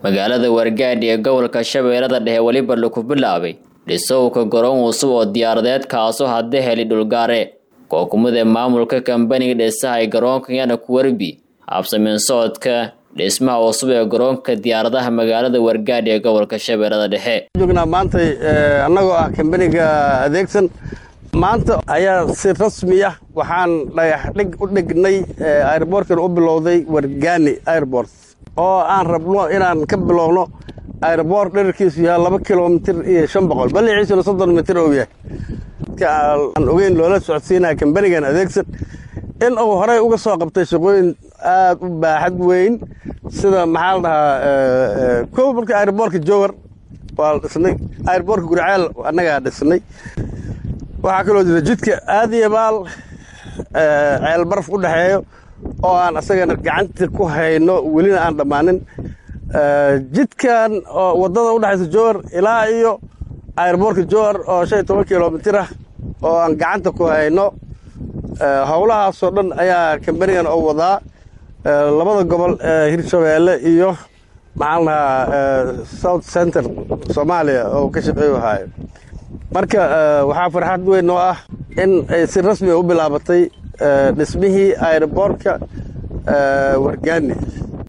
magaalada Wargaadhi ee gobolka Shabeellada Dhexe waliba lagu bilaabay dhisowga garoon cusub oo diyaaradeed kaasoo hadda heli dhulgaare kookumada maamulka kambaniga dhisay garoonka yana ku warbi habsameen socodka dhismaha cusub ee garoonka diyaaradaha magaalada Wargaadhi ee gobolka Shabeellada Dhexe joogna maanta annagoo ah kambaniga adeegsan maanta ayaa si rasmi ah waxaan dhig u dhignay airportka u bilowday Wargaadhi airport oo aan rabno inaan ka bilowno airport dhererkiisu yahay 2 kilomitir iyo 500 baliiciisuna 30 mitir oo yahay aan ogeyn loola socodsiinaa kambanigan adeegsan in uu horey uga soo qabtay shaqooyin aad u baaxad weyn sida maxaa la dhahaa koobka airportka Jowhar waa dhisnay airportka Gurceel annaga dhisnay waxa kale oo jira jidka Aadiyabaal ceel baraf u dhaxeeyo oo aan asagana gacanta ku hayno welina aan dhamaanin jidkan oo wadada u dhaxaysa Jowhar ilaa iyo airportka Jowhar oo 15 kilomitir ah oo aan gacanta ku hayno hawlahaas oo dhan ayaa kambanigan oo wadaa labada gobol Hirshabeelle iyo macalna South Center Soomaaliya oo ka shaqeeyo hayo marka waxa farxad weyn oo ah in ay si rasmi ah u bilaabatay dhismihii airportka Wargaadhi